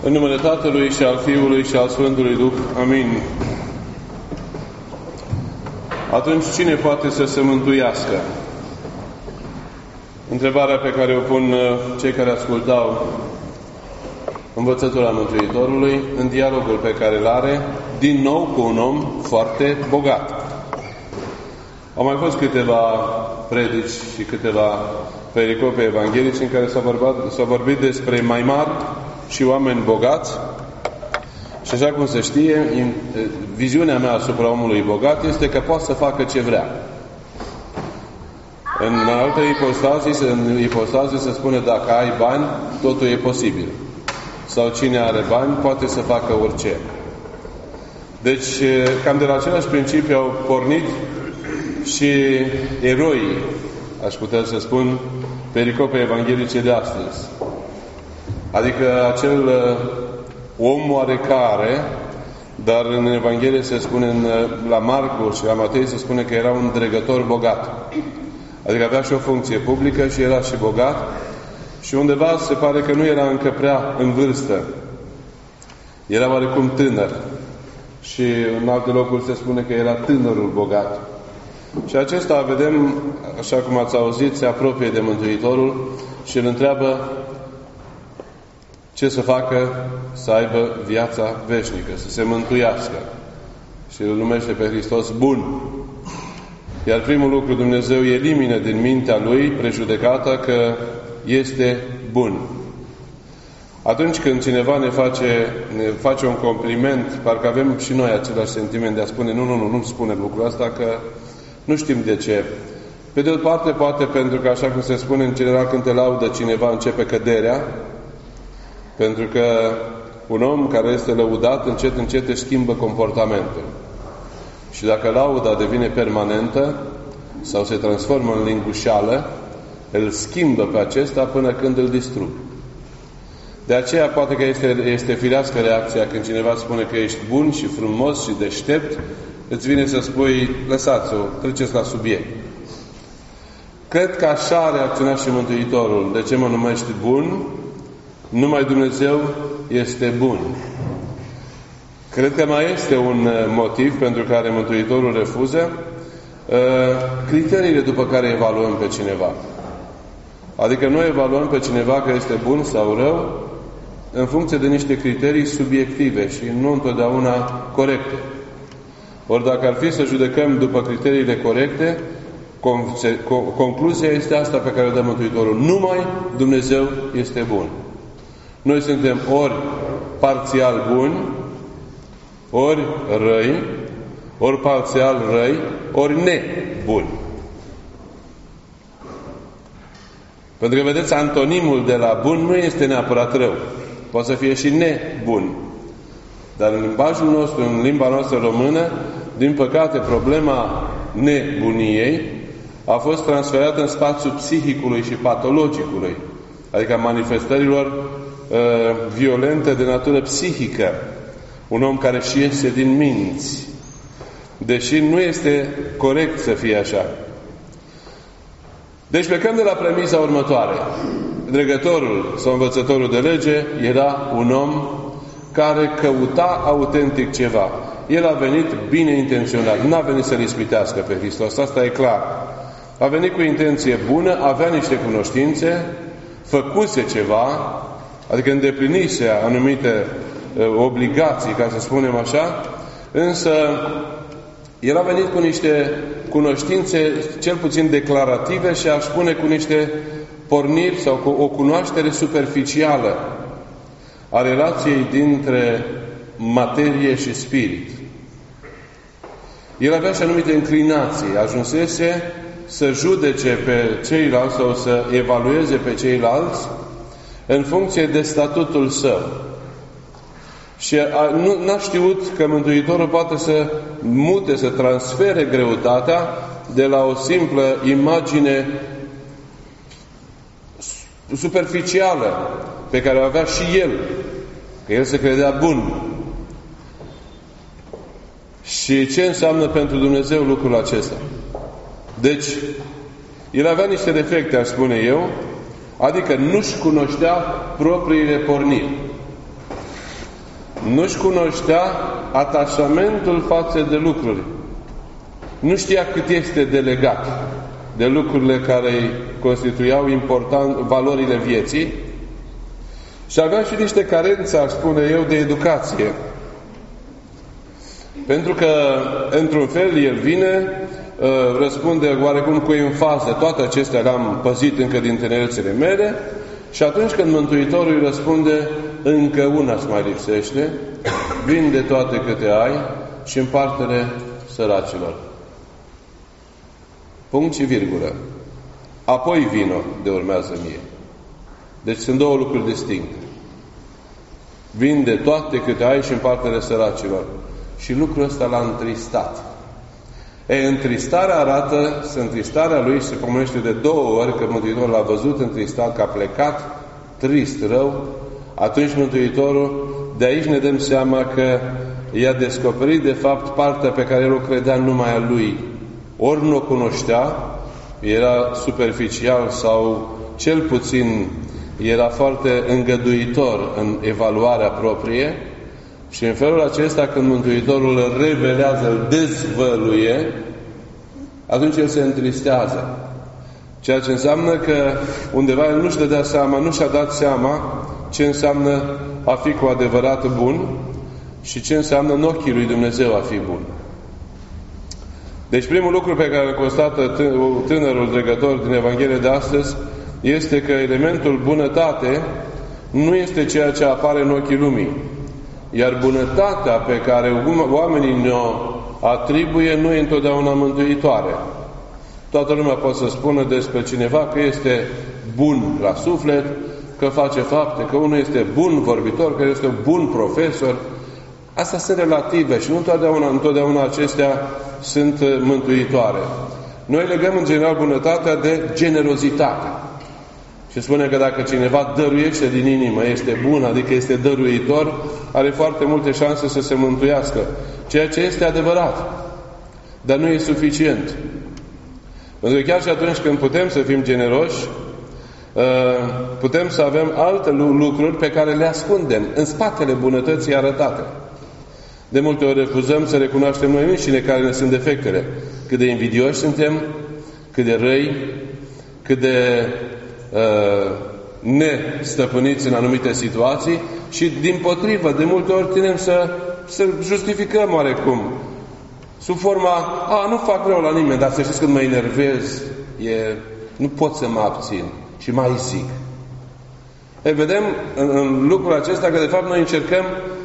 În numele Tatălui și al Fiului și al Sfântului Duh. Amin. Atunci cine poate să se mântuiască? Întrebarea pe care o pun cei care ascultau învățătura Mântuitorului în dialogul pe care îl are din nou cu un om foarte bogat. Au mai fost câteva predici și câteva pericope evanghelice în care s-a vorbit despre mai mari și oameni bogați. Și așa cum se știe, viziunea mea asupra omului bogat este că poate să facă ce vrea. În alte ipostaze se spune dacă ai bani, totul e posibil. Sau cine are bani poate să facă orice. Deci, cam de la același principiu au pornit și eroii, aș putea să spun, pericope evanghelice de astăzi. Adică acel om oarecare, dar în Evanghelie se spune, la Marcu și la Matei se spune că era un dregător bogat. Adică avea și o funcție publică și era și bogat. Și undeva se pare că nu era încă prea în vârstă. Era oarecum tânăr. Și în alte locuri se spune că era tânărul bogat. Și acesta, vedem, așa cum ați auzit, se apropie de Mântuitorul și îl întreabă ce să facă să aibă viața veșnică, să se mântuiască. Și îl numește pe Hristos bun. Iar primul lucru, Dumnezeu elimină din mintea lui prejudecata că este bun. Atunci când cineva ne face un compliment, parcă avem și noi același sentiment de a spune nu spune lucrul ăsta, că nu știm de ce. Pe de o parte, poate pentru că, așa cum se spune în general, când te laudă cineva, începe căderea, pentru că un om care este lăudat, încet, încet își schimbă comportamentul. Și dacă lauda devine permanentă sau se transformă în lingușeală, îl schimbă pe acesta până când îl distrug. De aceea poate că este firească reacția când cineva spune că ești bun și frumos și deștept, îți vine să spui, lăsați-o, treceți la subiect. Cred că așa a reacționat și Mântuitorul. De ce mă numești bun? Numai Dumnezeu este bun. Cred că mai este un motiv pentru care Mântuitorul refuză criteriile după care evaluăm pe cineva. Adică noi evaluăm pe cineva că este bun sau rău în funcție de niște criterii subiective și nu întotdeauna corecte. Ori dacă ar fi să judecăm după criteriile corecte, concluzia este asta pe care o dă Mântuitorul. Numai Dumnezeu este bun. Noi suntem ori parțial buni, ori răi, ori parțial răi, ori nebuni. Pentru că, vedeți, antonimul de la bun nu este neapărat rău. Poate să fie și nebun. Dar în limbajul nostru, în limba noastră română, din păcate, problema nebuniei a fost transferată în spațiul psihicului și patologicului. Adică manifestărilor violente de natură psihică. Un om care și iese din minți. Deși nu este corect să fie așa. Deci plecăm de la premisa următoare. Dregătorul sau învățătorul de lege era un om care căuta autentic ceva. El a venit bine intenționat. N-a venit să-L ispitească pe Hristos. Asta e clar. A venit cu intenție bună, avea niște cunoștințe, făcuse ceva, adică îndeplinise anumite obligații, ca să spunem așa, însă el a venit cu niște cunoștințe cel puțin declarative și aș spune cu niște porniri sau cu o cunoaștere superficială a relației dintre materie și spirit. El avea și anumite înclinații, ajunsese să judece pe ceilalți sau să evalueze pe ceilalți în funcție de statutul său. Și n-a știut că Mântuitorul poate să mute, să transfere greutatea de la o simplă imagine superficială pe care o avea și el, că el se credea bun. Și ce înseamnă pentru Dumnezeu lucrul acesta? Deci, el avea niște defecte, aș spune eu, adică nu-și cunoștea propriile porniri. Nu-și cunoștea atașamentul față de lucruri. Nu știa cât este de legat de lucrurile care îi constituiau valorile vieții și avea și niște carențe, aș spune eu, de educație. Pentru că, într-un fel, el vine, răspunde oarecum cu enfază. Toate acestea le-am păzit încă din tinerețele mele și atunci când Mântuitorul îi răspunde, încă una îți mai lipsește, vinde toate câte ai și împarte-le săracilor. Punct și virgulă. Apoi vino de urmează mie. Deci sunt două lucruri distincte. Vinde toate câte ai și împarte-le săracilor. Și lucrul ăsta l-a întristat. Întristarea arată, întristarea lui se pomenește de 2 ori că Mântuitorul l-a văzut întristat, că a plecat trist, rău. Atunci Mântuitorul, de aici ne dăm seama că i-a descoperit de fapt partea pe care el o credea numai a lui. Ori nu o cunoștea, era superficial sau cel puțin era foarte îngăduitor în evaluarea proprie și în felul acesta când Mântuitorul îl revelează, îl dezvăluie, atunci el se întristează. Ceea ce înseamnă că undeva el nu-și dădea seama, nu și-a dat seama ce înseamnă a fi cu adevărat bun și ce înseamnă în ochii lui Dumnezeu a fi bun. Deci primul lucru pe care îl constată tânărul dregător din Evanghelie de astăzi este că elementul bunătate nu este ceea ce apare în ochii lumii. Iar bunătatea pe care oamenii ne-o atribuie nu e întotdeauna mântuitoare. Toată lumea poate să spună despre cineva că este bun la suflet, că face fapte, că unul este bun vorbitor, că este un bun profesor. Astea sunt relative și nu întotdeauna acestea sunt mântuitoare. Noi legăm în general bunătatea de generozitate. Și spune că dacă cineva dăruiește din inimă, este bun, adică este dăruitor, are foarte multe șanse să se mântuiască. Ceea ce este adevărat. Dar nu e suficient. Pentru că chiar și atunci când putem să fim generoși, putem să avem alte lucruri pe care le ascundem în spatele bunătății arătate. De multe ori refuzăm să recunoaștem noi înșine care ne sunt defectele. Cât de invidioși suntem, cât de răi, cât de nestăpâniți în anumite situații și dimpotrivă, de multe ori tinem să justificăm oarecum. Sub forma, nu fac rău la nimeni, dar să știți când mă enervez, nu pot să mă abțin și mai zic. Vedem în lucrul acesta că de fapt noi încercăm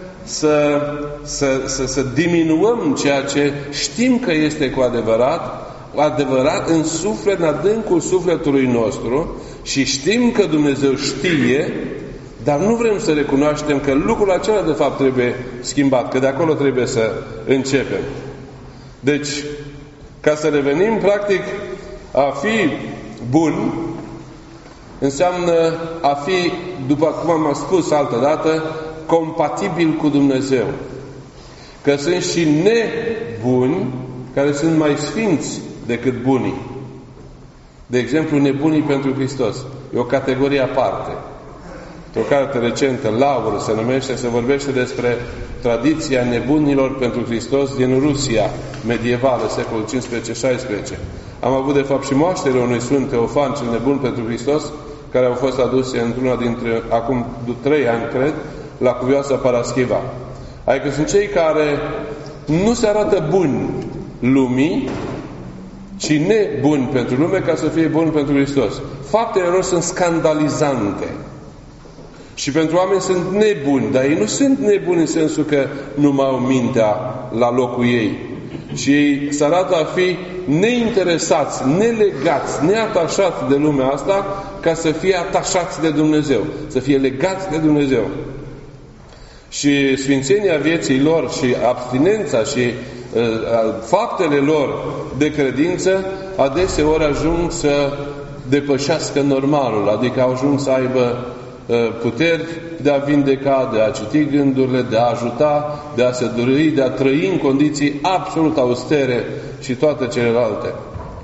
să diminuăm ceea ce știm că este cu adevărat în suflet, în adâncul sufletului nostru și știm că Dumnezeu știe, dar nu vrem să recunoaștem că lucrul acela de fapt trebuie schimbat, că de acolo trebuie să începem. Deci, ca să revenim, practic, a fi bun înseamnă a fi, după cum am spus altădată, compatibil cu Dumnezeu. Că sunt și nebuni care sunt mai sfinți decât bunii. De exemplu, nebunii pentru Hristos. E o categorie aparte. O carte recentă, Laur, se numește, se vorbește despre tradiția nebunilor pentru Hristos din Rusia medievală, secolul 15-16. Am avut de fapt și moaștere unui Sfânt Teofan, cel nebun pentru Hristos, care au fost aduse într-una dintre, acum 3 ani, cred, la cuvioasa Paraschiva. Adică sunt cei care nu se arată buni lumii, ci nebuni pentru lume ca să fie buni pentru Hristos. Faptele lor sunt scandalizante. Și pentru oameni sunt nebuni, dar ei nu sunt nebuni în sensul că nu mai au mintea la locul ei. Și ei se arată a fi neinteresați, nelegați, neatașați de lumea asta ca să fie atașați de Dumnezeu, să fie legați de Dumnezeu. Și sfințenia vieții lor și abstinența și faptele lor de credință adeseori ajung să depășească normalul, adică au ajuns să aibă puteri de a vindeca, de a citi gândurile, de a ajuta, de a se dărui, de a trăi în condiții absolut austere și toate celelalte.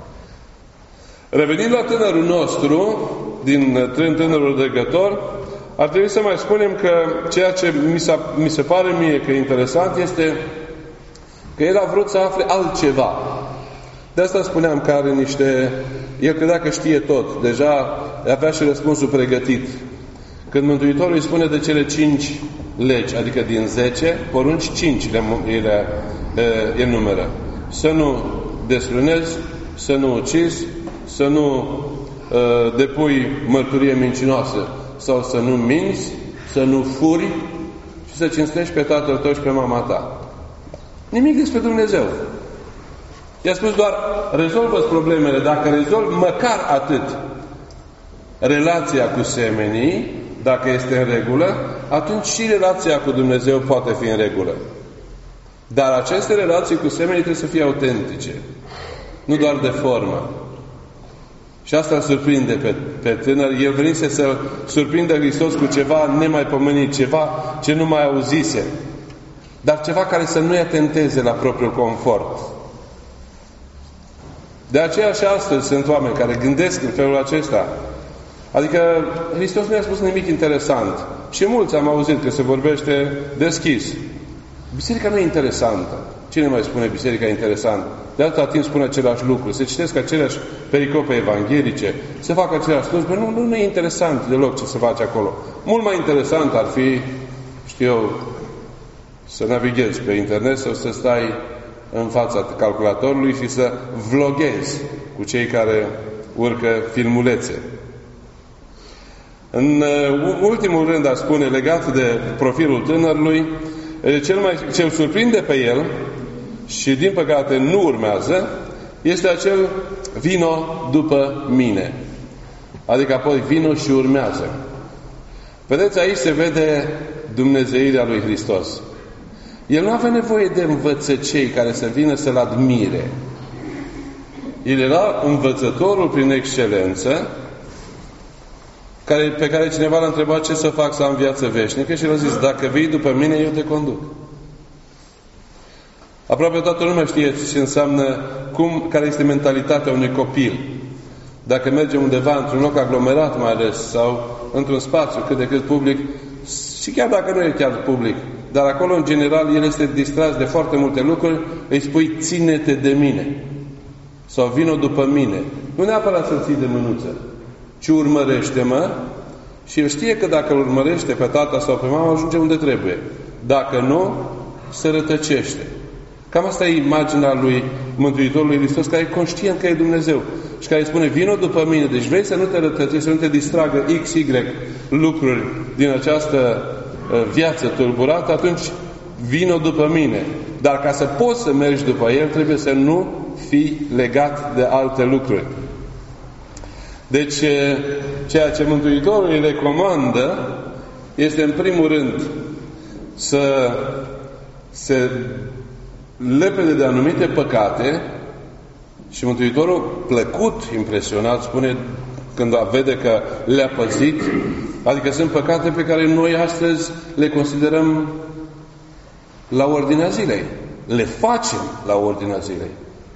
Revenind la tânărul nostru, din tânărul dregător, ar trebui să mai spunem că ceea ce mi se pare mie că e interesant este că el a vrut să afle altceva. De asta spuneam că are el credea că știe tot. Deja avea și răspunsul pregătit. Când Mântuitorul îi spune de cele 5 legi, adică din 10, porunci 5 le enumeră. Să nu desfrânezi, să nu ucizi, să nu depui mărturie mincinoasă sau să nu minți, să nu furi și să cinstești pe tatăl tău și pe mama ta. Nimic despre Dumnezeu. I-a spus doar, rezolvă-ți problemele. Dacă rezolvi măcar atât relația cu semenii, dacă este în regulă, atunci și relația cu Dumnezeu poate fi în regulă. Dar aceste relații cu semenii trebuie să fie autentice. Nu doar de formă. Și asta îl surprinde pe tânăr. El venise să surprindă Hristos cu ceva nemaipomenit, ceva ce nu mai auzise. Dar ceva care să nu-i atenteze la propriul confort. De aceea și astăzi sunt oameni care gândesc în felul acesta. Adică Hristos nu i-a spus nimic interesant. Și mulți am auzit că se vorbește deschis. Biserica nu e interesantă. Cine mai spune biserica interesantă? De atâta timp spune același lucru. Se citesc aceleași pericope evanghelice. Se fac aceleași slujbe. Nu e interesant deloc ce se face acolo. Mult mai interesant ar fi, știu eu, să navighezi pe internet sau să stai în fața calculatorului și să vloghezi cu cei care urcă filmulețe. În ultimul rând, aș spune, legat de profilul tânărului, ce îl surprinde pe el și din păcate nu urmează, este acel vino după mine. Adică apoi vino și urmează. Vedeți, aici se vede dumnezeirea lui Hristos. El nu avea nevoie de învățăcei care să vină să-l admire. El era învățătorul prin excelență, pe care cineva l-a întrebat ce să fac să am viață veșnică și el a zis, dacă vii după mine, eu te conduc. Aproape toată lumea știe ce înseamnă, care este mentalitatea unui copil. Dacă merge undeva într-un loc aglomerat mai ales sau într-un spațiu cât de cât public, și chiar dacă nu e chiar public, dar acolo în general el este distras de foarte multe lucruri, îi spui ține-te de mine sau vino după mine. Nu neapărat să-l ții de mânuță, ci urmărește-mă și el știe că dacă îl urmărește pe tata sau pe mama, ajunge unde trebuie. Dacă nu, se rătăcește. Cam asta e imaginea lui Mântuitorului Hristos, care e conștient că e Dumnezeu și care îi spune, vino după mine. Deci vrei să nu te rătăcești, să nu te distragă X, Y lucruri din această viață tulburată, atunci vino după mine. Dar ca să poți să mergi după El, trebuie să nu fii legat de alte lucruri. Deci, ceea ce Mântuitorul îi recomandă este, în primul rând, să se lepede de anumite păcate și Mântuitorul, plăcut, impresionat, spune, când vede că le-a păzit, adică sunt păcate pe care noi astăzi le considerăm la ordinea zilei. Le facem la ordinea zilei.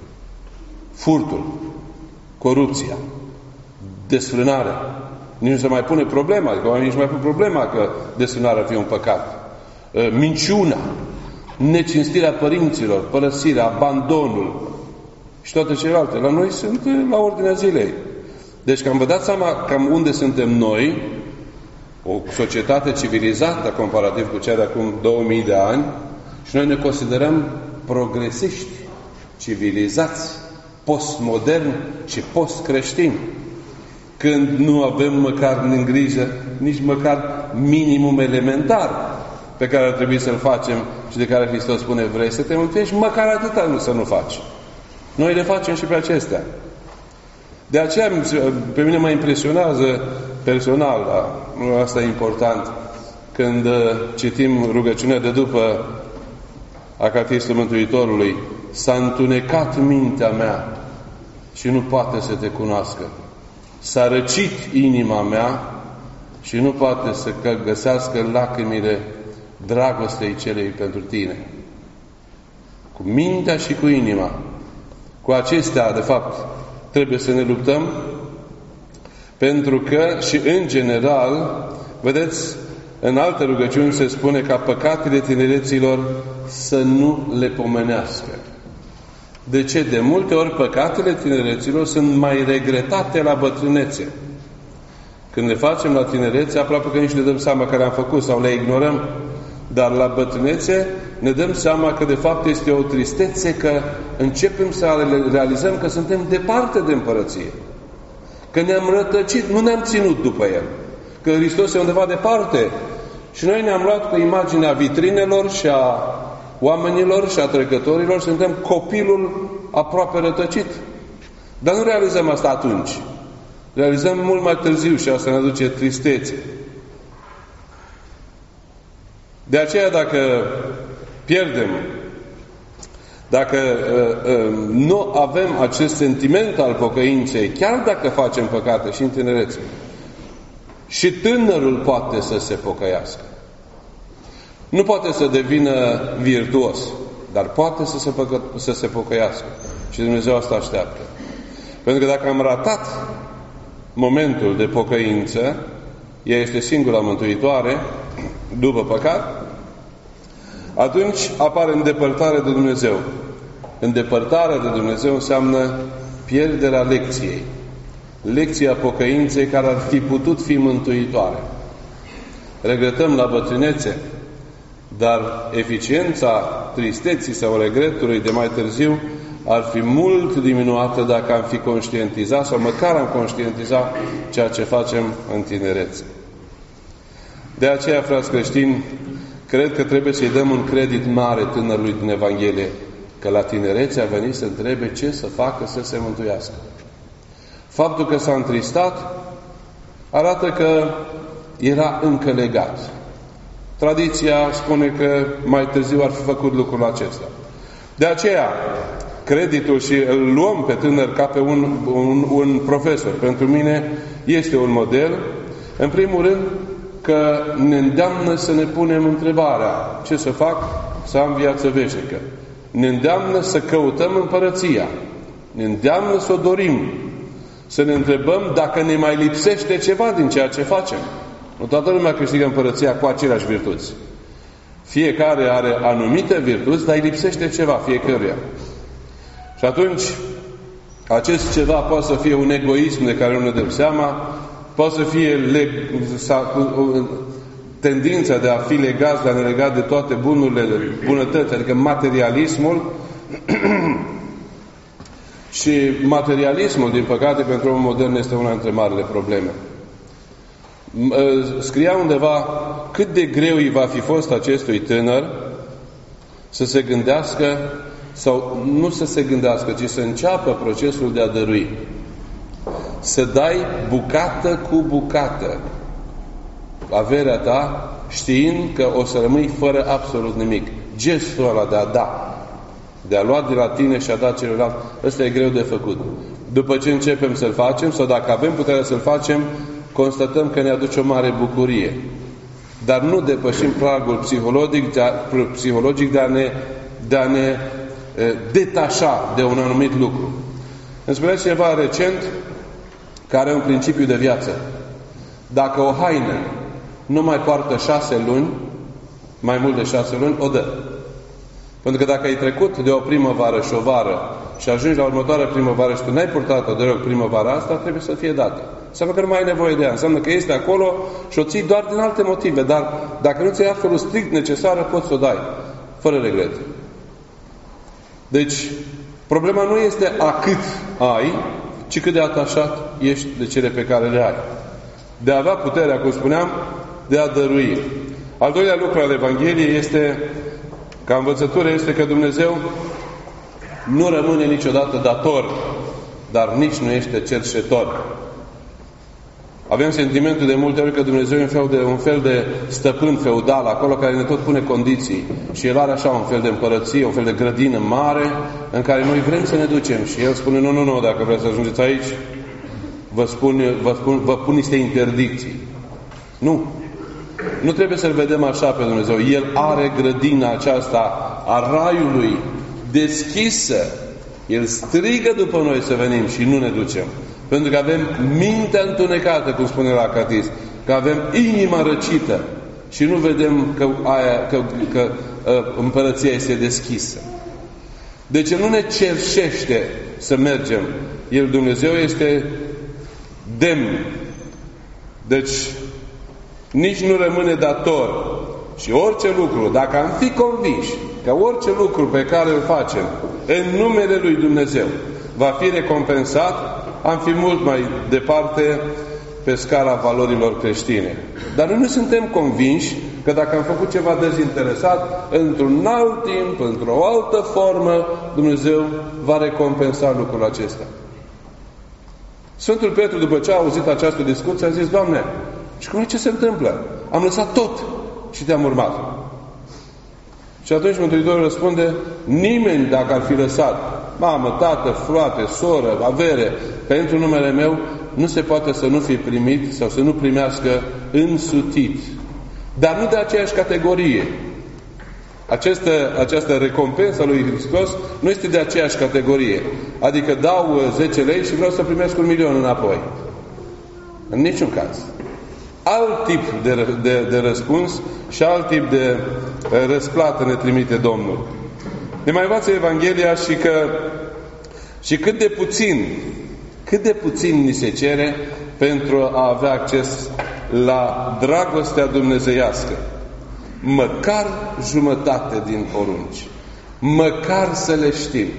Furtul, corupția, desfrânarea. Nici nu se mai pune problema, adică oamenii nici mai pun problema că desfrânarea ar fi un păcat. Minciuna, necinstirea părinților, părăsirea, abandonul și toate celelalte. La noi sunt la ordinea zilei. Deci cam vă dați seama cam unde suntem noi, o societate civilizată comparativ cu cea de acum 2000 de ani, și noi ne considerăm progresiști, civilizați, postmoderni și postcreștini. Când nu avem măcar în grijă nici măcar minimum elementar pe care ar trebui să-l facem și de care Hristos spune, vrei să te mântuiești? Măcar atâta să nu faci. Noi le facem și pe acestea. De aceea pe mine mă impresionează personal, asta e important, când citim rugăciunea de după Acatistul Mântuitorului, s-a întunecat mintea mea și nu poate să te cunoască. S-a răcit inima mea și nu poate să găsească lacrimile dragostei celei pentru tine. Cu mintea și cu inima. Cu acestea, de fapt, trebuie să ne luptăm, pentru că și în general Vedeți, în alte rugăciuni se spune ca păcatele tinereților să nu le pomenească. De ce? De multe ori păcatele tinereților sunt mai regretate la bătrânețe. Când le facem la tinerețe, aproape că nici ne dăm seama că le-am făcut sau le ignorăm. Dar la bătrânețe ne dăm seama că de fapt este o tristețe, că începem să realizăm că suntem departe de împărăție. Că ne-am rătăcit, nu ne-am ținut după El. Că Hristos e undeva departe. Și noi ne-am luat cu imaginea vitrinelor și a oamenilor și a trecătorilor, suntem copilul aproape rătăcit. Dar nu realizăm asta atunci. Realizăm mult mai târziu și asta ne aduce tristețe. De aceea dacă pierdem, dacă nu avem acest sentiment al pocăinței, chiar dacă facem păcate și în tinerețe, și tânărul poate să se pocăiască. Nu poate să devină virtuos, dar poate să se pocăiască. Și Dumnezeu asta așteaptă. Pentru că dacă am ratat momentul de pocăință, ea este singura mântuitoare după păcat, atunci apare îndepărtarea de Dumnezeu. Îndepărtarea de Dumnezeu înseamnă pierderea lecției. Lecția pocăinței care ar fi putut fi mântuitoare. Regretăm la bătrânețe, dar eficiența tristeții sau regretului de mai târziu ar fi mult diminuată dacă am fi conștientizat sau măcar am conștientizat ceea ce facem în tinerețe. De aceea, frați creștini, cred că trebuie să-i dăm un credit mare tânărului din Evanghelie, că la tinerețe a venit să întrebe ce să facă să se mântuiască. Faptul că s-a întristat arată că era încă legat. Tradiția spune că mai târziu ar fi făcut lucrul acesta. De aceea, creditul și îl luăm pe tânăr ca pe un profesor. Pentru mine este un model, în primul rând, că ne îndeamnă să ne punem întrebarea: ce să fac să am viață veșnică? Ne îndeamnă să căutăm împărăția. Ne îndeamnă să o dorim. Să ne întrebăm dacă ne mai lipsește ceva din ceea ce facem. Nu toată lumea câștigă împărăția cu aceleași virtuți. Fiecare are anumite virtuți, dar îi lipsește ceva fiecăruia. Și atunci, acest ceva poate să fie un egoism de care nu ne dăm seama, poate să fie tendința de a fi legați, de a ne lega de toate bunurile, de bunătăți, adică materialismul. Și materialismul, din păcate, pentru omul modern este una dintre marile probleme. Scria undeva cât de greu îi va fi fost acestui tânăr să se gândească, sau nu să se gândească, ci să înceapă procesul de a dărui. Să dai bucată cu bucată averea ta, știind că o să rămâi fără absolut nimic. Gestul ăla de a da, de a lua de la tine și a da celălalt, ăsta e greu de făcut. După ce începem să-l facem, sau dacă avem puterea să-l facem, constatăm că ne aduce o mare bucurie. Dar nu depășim pragul psihologic de a ne detașa de un anumit lucru. Îmi spunea cineva recent că are un principiu de viață. Dacă o haină nu mai poartă 6 luni, mai mult de 6 luni, o dă. Pentru că dacă ai trecut de o primăvară și o vară și ajungi la următoarea primăvară și tu n-ai purtat-o deloc primăvara asta, trebuie să fie dată. Înseamnă că nu mai ai nevoie de ea. Înseamnă că este acolo și o ții doar din alte motive. Dar dacă nu ți-e absolut strict necesară, poți să o dai. Fără regret. Deci, problema nu este a cât ai, ci cât de atașat ești de cele pe care le ai. De a avea puterea, cum spuneam, de a dărui. Al doilea lucru al Evangheliei este, ca învățătură, este că Dumnezeu nu rămâne niciodată dator, dar nici nu este cerșetor. Avem sentimentul de multe ori că Dumnezeu e un fel de stăpân feudal acolo care ne tot pune condiții. Și El are așa un fel de împărăție, un fel de grădină mare în care noi vrem să ne ducem. Și El spune, nu, dacă vreți să ajungeți aici, vă pun niște interdicții. Nu trebuie să-L vedem așa pe Dumnezeu. El are grădina aceasta a raiului deschisă. El strigă după noi să venim și nu ne ducem. Pentru că avem mintea întunecată, cum spune la catist. că avem inima răcită și nu vedem că împărăția este deschisă. De ce nu ne cerșește să mergem? El, Dumnezeu, este demn. Deci, nici nu rămâne dator. Și orice lucru, dacă am fi convinși că orice lucru pe care îl facem în numele lui Dumnezeu va fi recompensat, am fi mult mai departe pe scara valorilor creștine. Dar noi nu suntem convinși că dacă am făcut ceva dezinteresat, într-un alt timp, într-o altă formă, Dumnezeu va recompensa lucrul acesta. Sfântul Petru, după ce a auzit această discuție, a zis: Doamne, și cum ce se întâmplă? Am lăsat tot și te-am urmat. Și atunci Mântuitorul răspunde: nimeni, dacă ar fi lăsat mamă, tată, frate, soră, avere, pentru numele meu, nu se poate să nu fie primit sau să nu primească însutit. Dar nu de aceeași categorie. Această recompensă a lui Hristos nu este de aceeași categorie. Adică dau 10 lei și vreau să primesc 1.000.000 înapoi. În niciun caz. Alt tip de răspuns și alt tip de răsplată ne trimite Domnul. Ne mai învață Evanghelia și cât de puțin ni se cere pentru a avea acces la dragostea dumnezeiască. Măcar jumătate din porunci. Măcar să le știm.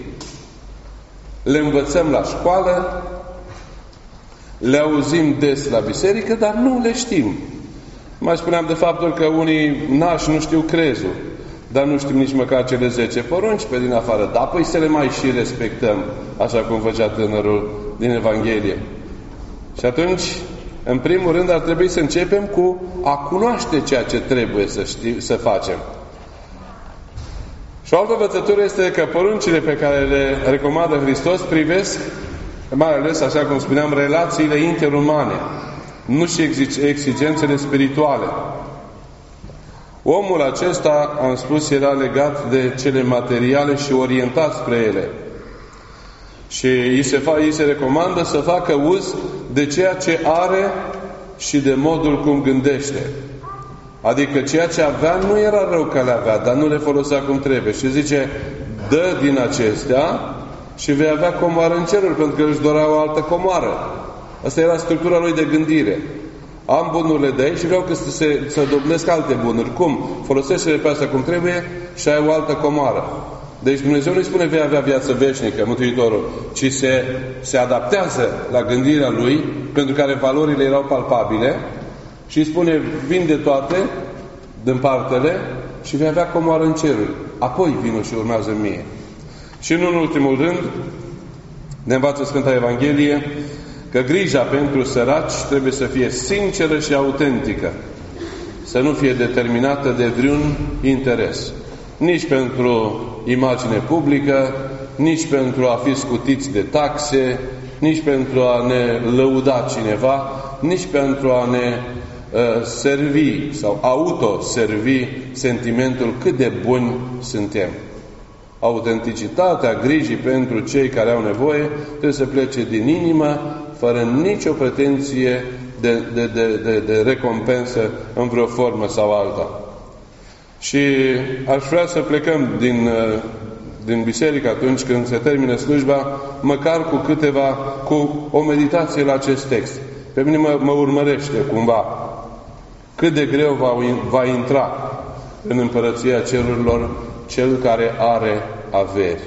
Le învățăm la școală, le auzim des la biserică, dar nu le știm. Mai spuneam de faptul că unii nași nu știu crezul, dar nu știm nici măcar cele 10 porunci pe din afară. Da, păi să le mai și respectăm, așa cum făcea tânărul din Evanghelie. Și atunci, în primul rând, ar trebui să începem cu a cunoaște ceea ce trebuie să facem. Și o altă învățătură este că poruncile pe care le recomandă Hristos privesc, mai ales, așa cum spuneam, relațiile interumane, nu și exigențele spirituale. Omul acesta, am spus, era legat de cele materiale și orientat spre ele. Și îi se recomandă să facă uz de ceea ce are și de modul cum gândește. Adică ceea ce avea nu era rău că le avea, dar nu le folosea cum trebuie. Și zice: dă din acestea și vei avea comoară în ceruri, pentru că își dorea o altă comoară. Asta era structura lui de gândire. Am bunurile de aici și vreau să dobnesc alte bunuri. Cum? Folosește-le pe asta cum trebuie și ai o altă comoară. Deci Dumnezeu nu-i spune vei avea viață veșnică, Mântuitorul, ci se adaptează la gândirea Lui, pentru care valorile erau palpabile, și îi spune: vinde toate, dă-mpartele și vei avea comoară în ceruri. Apoi vină și urmează mie. Și în ultimul rând, ne învață Sfânta Evanghelie că grija pentru săraci trebuie să fie sinceră și autentică, să nu fie determinată de vreun interes. Nici pentru imagine publică, nici pentru a fi scutiți de taxe, nici pentru a ne lăuda cineva, nici pentru a ne servi sau autoservi sentimentul cât de buni suntem. Autenticitatea grijii pentru cei care au nevoie trebuie să plece din inimă, fără nicio pretenție de recompensă în vreo formă sau alta. Și aș vrea să plecăm din biserică atunci când se termină slujba, măcar cu o meditație la acest text. Pe mine mă urmărește cumva cât de greu va intra în împărăția cerurilor cel care are averi.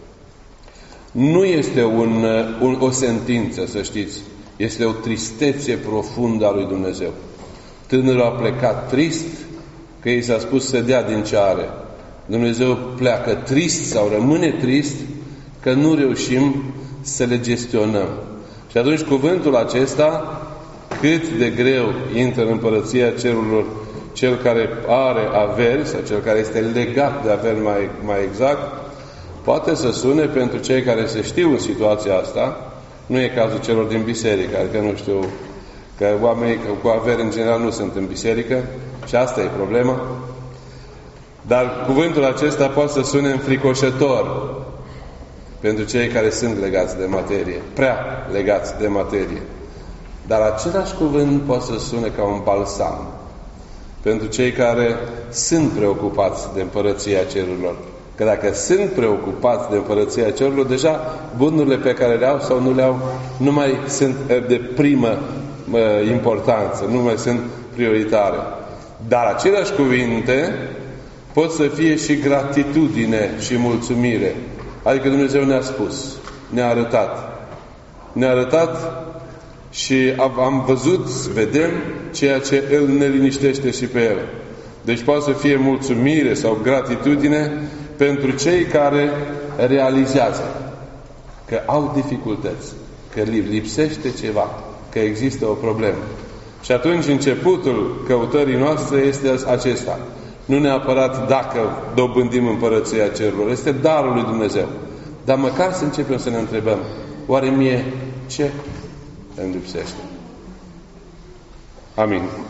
Nu este o sentință, să știți. Este o tristețe profundă a lui Dumnezeu. Tânărul a plecat trist, că i s-a spus să dea din ce are. Dumnezeu pleacă trist sau rămâne trist că nu reușim să le gestionăm. Și atunci cuvântul acesta, cât de greu intră în împărăția cerurilor cel care are averi, sau cel care este legat de averi mai exact, poate să sune pentru cei care se știu în situația asta. Nu e cazul celor din biserică, adică nu știu, că oamenii cu averi în general nu sunt în biserică și asta e problema. Dar cuvântul acesta poate să sune înfricoșător pentru cei care sunt legați de materie, prea legați de materie. Dar același cuvânt poate să sune ca un balsam pentru cei care sunt preocupați de împărăția cerurilor. Că dacă sunt preocupați de împărăția cerurilor, deja bunurile pe care le au sau nu le au, nu mai sunt de primă importanță, nu mai sunt prioritare. Dar aceleași cuvinte pot să fie și gratitudine și mulțumire. Adică Dumnezeu ne-a spus, ne-a arătat. Ne-a arătat și am văzut, vedem, ceea ce El ne liniștește și pe El. Deci poate să fie mulțumire sau gratitudine pentru cei care realizează că au dificultăți, că lipsește ceva, că există o problemă. Și atunci începutul căutării noastre este acesta. Nu neapărat dacă dobândim împărăția cerurilor, este darul lui Dumnezeu. Dar măcar să începem să ne întrebăm, oare mie ce îmi lipsește? Amin.